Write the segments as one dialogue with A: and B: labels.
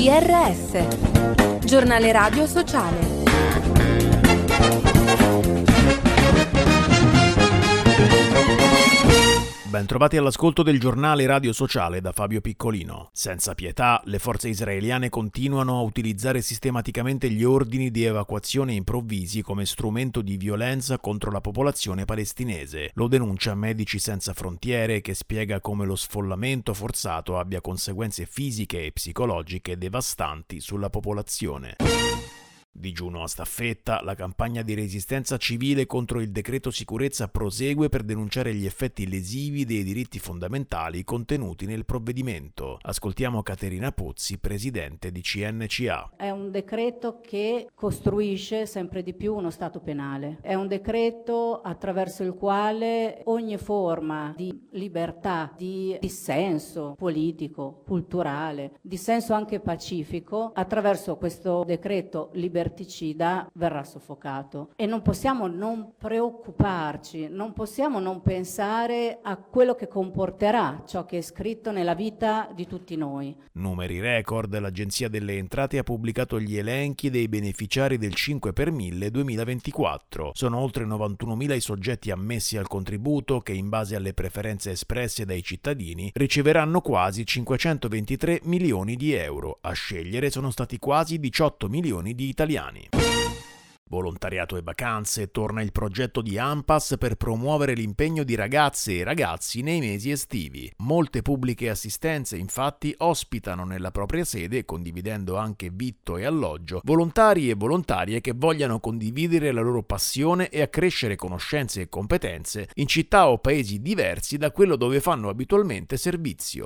A: GRS, Giornale Radio Sociale.
B: Bentrovati all'ascolto del Giornale Radio Sociale da Fabio Piccolino. Senza pietà, le forze israeliane continuano a utilizzare sistematicamente gli ordini di evacuazione improvvisi come strumento di violenza contro la popolazione palestinese. Lo denuncia Medici Senza Frontiere, che spiega come lo sfollamento forzato abbia conseguenze fisiche e psicologiche devastanti sulla popolazione. Digiuno a staffetta, la campagna di resistenza civile contro il decreto sicurezza prosegue per denunciare gli effetti lesivi dei diritti fondamentali contenuti nel provvedimento. Ascoltiamo Caterina Pozzi, presidente di CNCA.
C: È un decreto che costruisce sempre di più uno Stato penale. È un decreto attraverso il quale ogni forma di libertà, di dissenso politico, culturale, dissenso anche pacifico, attraverso questo decreto liberticida verrà soffocato. E non possiamo non preoccuparci, non possiamo non pensare a quello che comporterà ciò che è scritto nella vita di tutti noi.
B: Numeri record, l'Agenzia delle Entrate ha pubblicato gli elenchi dei beneficiari del 5 per 1000 2024. Sono oltre 91.000 i soggetti ammessi al contributo che, in base alle preferenze espresse dai cittadini, riceveranno quasi 523 milioni di euro. A scegliere sono stati quasi 18 milioni di italiani. Volontariato e vacanze, torna il progetto di ANPAS per promuovere l'impegno di ragazze e ragazzi nei mesi estivi. Molte pubbliche assistenze, infatti, ospitano nella propria sede, condividendo anche vitto e alloggio, volontari e volontarie che vogliano condividere la loro passione e accrescere conoscenze e competenze in città o paesi diversi da quello dove fanno abitualmente servizio.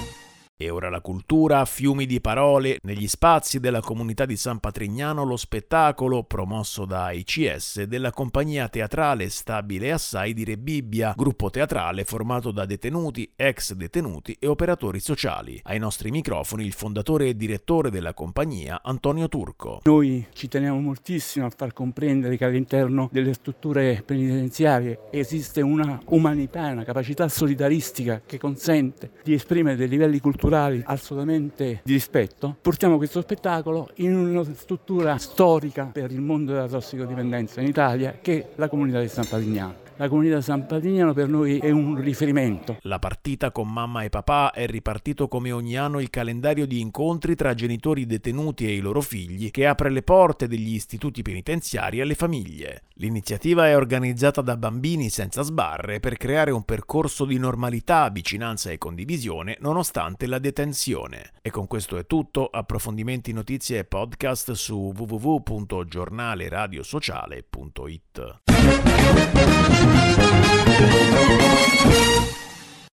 B: E ora la cultura, fiumi di parole. Negli spazi della comunità di San Patrignano lo spettacolo, promosso da ICS, della compagnia teatrale Stabile Assai di Rebibbia, gruppo teatrale formato da detenuti, ex detenuti e operatori sociali. Ai nostri microfoni il fondatore e direttore della compagnia, Antonio Turco.
D: Noi ci teniamo moltissimo a far comprendere che all'interno delle strutture penitenziarie esiste una umanità e una capacità solidaristica che consente di esprimere dei livelli culturali assolutamente di rispetto. Portiamo questo spettacolo in una struttura storica per il mondo della tossicodipendenza in Italia, che è la comunità di San Patrignano. La comunità di San Patrignano per noi è un riferimento.
B: La partita con mamma e papà è ripartito come ogni anno il calendario di incontri tra genitori detenuti e i loro figli, che apre le porte degli istituti penitenziari alle famiglie. L'iniziativa è organizzata da Bambini Senza Sbarre per creare un percorso di normalità, vicinanza e condivisione nonostante la detenzione. E con questo è tutto. Approfondimenti, notizie e podcast su www.giornaleradiosociale.it.